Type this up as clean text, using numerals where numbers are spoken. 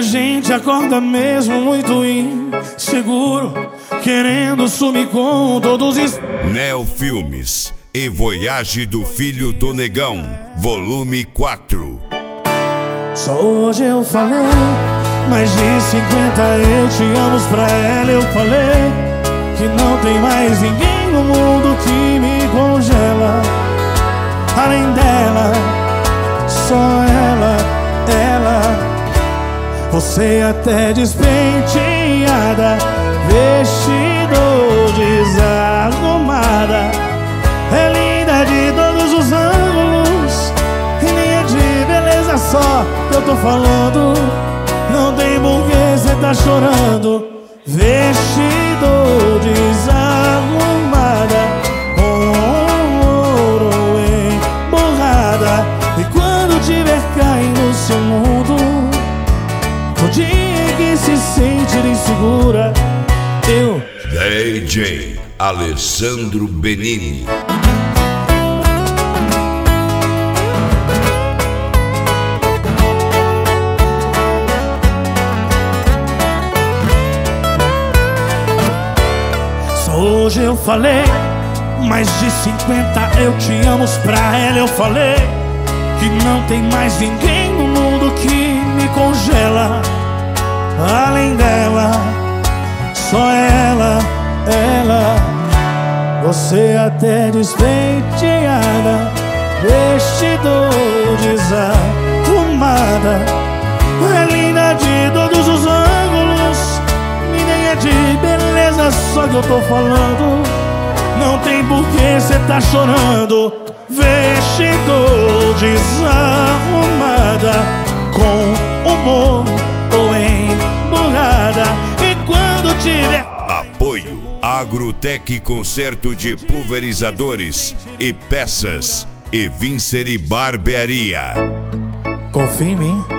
gente acorda mesmo muito inseguro, querendo sumir com todos os... Neo Filmes e Voyage do Filho do Negão, volume 4. Só hoje eu falei, mais de 50 eu te amo pra ela. Eu falei que não tem mais ninguém no mundo que me congela. Além dela, só ela. Você até despenteada, vestido desarrumada, é linda de todos os ângulos, e nem é de beleza só que eu tô falando. Não tem porquê cê tá chorando. Vestido desarrumada, com ouro emborrada, e quando tiver caindo no seu mundo, o dia que se sentir insegura, eu... DJ Alessandro Benini. Só hoje eu falei, mais de 50 eu te amo pra ela. Eu falei que não tem mais ninguém no mundo que me congela. Além dela, só ela. Você até despenteada, vestido desarrumada, é linda de todos os ângulos, e nem é de beleza só que eu tô falando. Não tem porquê cê tá chorando. Vestido desarrumada, com humor ou emburrada, e quando tiver... Apoio Agrotec, conserto de pulverizadores e peças, e Vincere Barbearia. Confia em mim.